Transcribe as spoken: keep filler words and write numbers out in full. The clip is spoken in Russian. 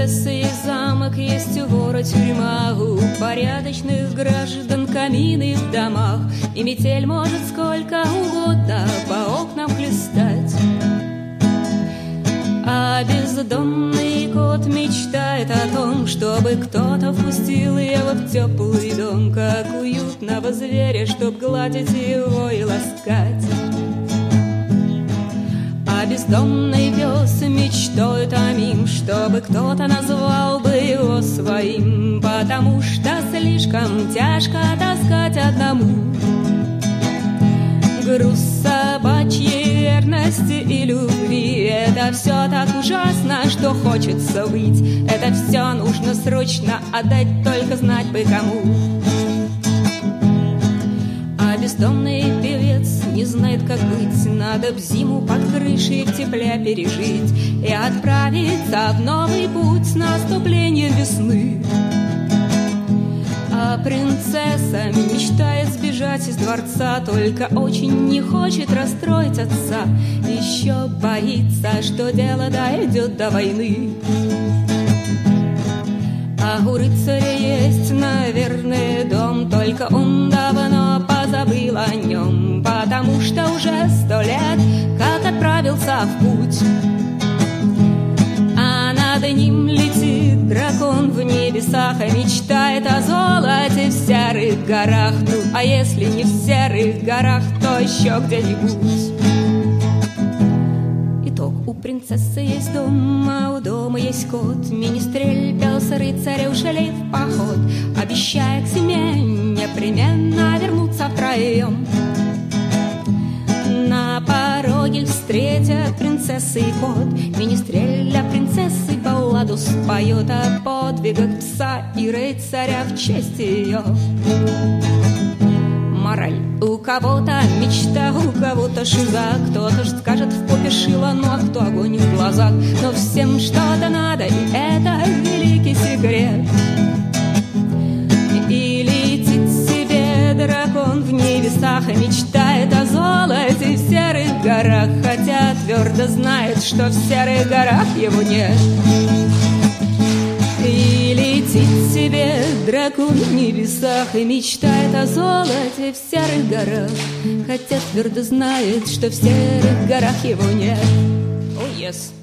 принцессы есть замок, есть у вора тюрьма, у порядочных граждан камины в домах, и метель может сколько угодно по окнам хлестать. А бездомный кот мечтает о том, чтобы кто-то впустил его в теплый дом, как уютного зверя, чтоб гладить его и ласкать. А бездомный пес мечтает о мим, чтобы кто-то назвал бы его своим, потому что слишком тяжко таскать одному груз собачьей верности и любви. Это все так ужасно, что хочется выть. Это все нужно срочно отдать, только знать бы кому. А бездомный певец не знает, как быть. Надо б зиму под крышей в тепле пережить и отправиться в новый путь с наступлением весны. А принцесса мечтает сбежать из дворца, только очень не хочет расстроить отца. Еще боится, что дело дойдет до войны. А у рыцаря есть, наверное, дом, только он давно позабыл о нем, потому что уже сто лет, как отправился в путь. А над ним летит дракон в небесах и мечтает о золоте в серых горах. Ну, а если не в серых горах, то еще где-нибудь. Итог: у принцессы есть дом, а у дома есть кот. Министрель пес рыцаря ушли в поход, обещая к зиме непременно вернуться втроем. На пороге встретят принцессы и кот. Министрель для принцессы балладу споет о подвигах пса и рыцаря в честь ее. Мораль: у кого-то мечта, у кого-то шиза, кто-то ж скажет в попе шило, ну а кто огонь в глазах. Но всем что-то надо, и это великий секрет. И летит себе дракон в небесах и мечтает о золоте в серых горах, хотя твердо знает, что в серых горах его нет. И летит себе дракон в небесах и мечтает о золоте в серых горах, хотя твердо знает, что в серых горах его нет. О, oh, yes.